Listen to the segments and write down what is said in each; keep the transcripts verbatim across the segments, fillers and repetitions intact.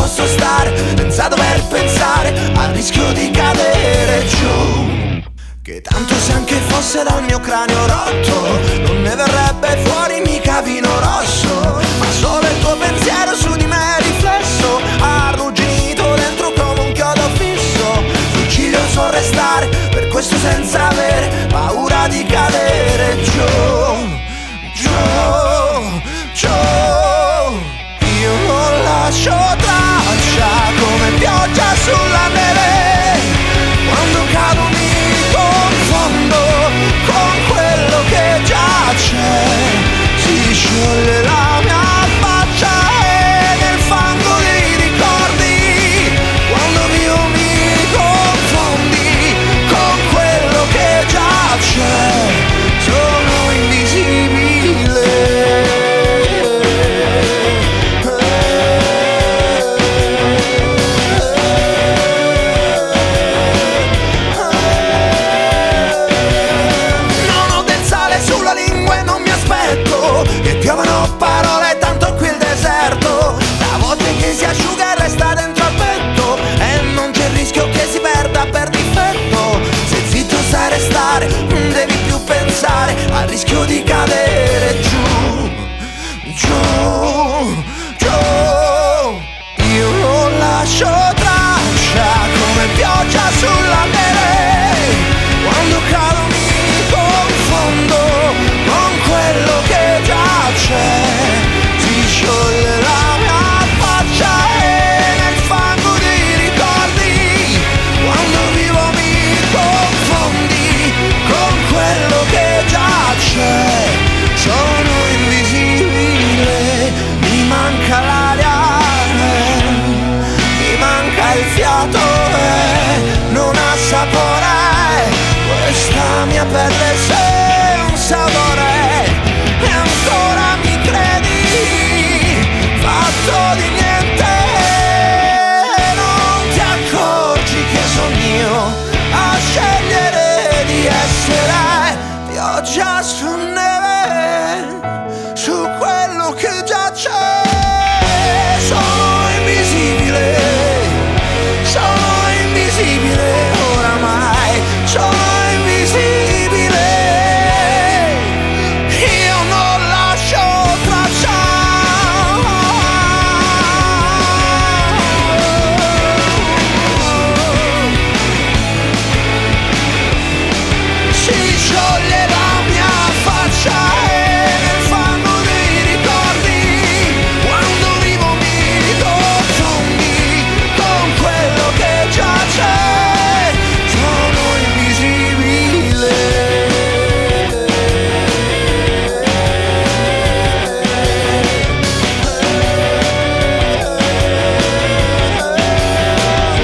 posso stare senza dover pensare al rischio di cadere giù. Che tanto se anche fosse dal mio cranio rotto non ne verrebbe fuori mica vino rosso, ma solo il tuo pensiero su di me riflesso ha arrugginito dentro come un chiodo fisso. Sul ciglio so restare, per questo senza avere paura di cadere giù, giù, giù. Io non lascio traccia come pioggia sulla neve, quando cado mi confondo con quello che già c'è. Si scioglie la mia faccia e nel fango dei ricordi, quando vivo mi confondi con quello che già c'è. Sono invisibile. Che piovano parole, tanto qui il deserto da volte che si asciuga e resta dentro al petto, e non c'è il rischio che si perda per difetto. Se zitto sai restare, non devi più pensare al rischio di cadere giù, giù, giù. Io non lascio traccia come pioggia sulla neve, quando cado mi confondo con quello che già c'è. Si scioglie la mia faccia e nel fango dei ricordi, quando vivo mi confondi con quello che già c'è. Sono invisibile, mi manca l'aria, eh, mi manca il fiato e non ha sapore questa mia pelle se un sapore. E ancora mi credi fatto di niente, non ti accorgi che sono io a scegliere di essere pioggia su neve, su quello che già c'è. Sono invisibile, sono invisibile oramai, sono invisibile. Io non lascio traccia. Si scioglie la mia faccia e nel fango dei ricordi, quando vivo mi confondi con quello che già c'è. Sono invisibile.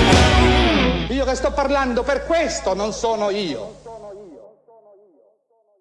Io che sto parlando per questo non sono io.